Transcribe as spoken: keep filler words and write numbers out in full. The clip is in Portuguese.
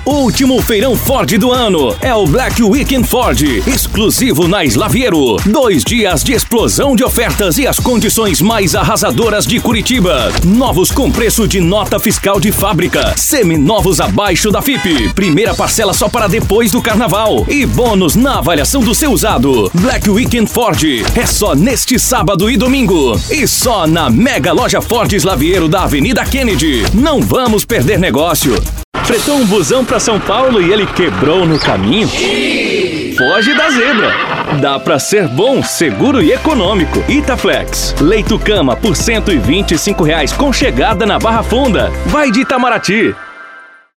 O último feirão Ford do ano é o Black Weekend Ford, exclusivo na Slaviero. Dois dias de explosão de ofertas e as condições mais arrasadoras de Curitiba. Novos com preço de nota fiscal de fábrica. Seminovos abaixo da F I P. Primeira parcela só para depois do carnaval. E bônus na avaliação do seu usado. Black Weekend Ford é só neste sábado e domingo. E só na Mega Loja Ford Slaviero da Avenida Kennedy. Não vamos perder negócio. Fretou um busão pra São Paulo e ele quebrou no caminho? Foge da zebra. Dá pra ser bom, seguro e econômico. Itaflex. Leito cama por cento e vinte e cinco reais com chegada na Barra Funda. Vai de Itamaraty.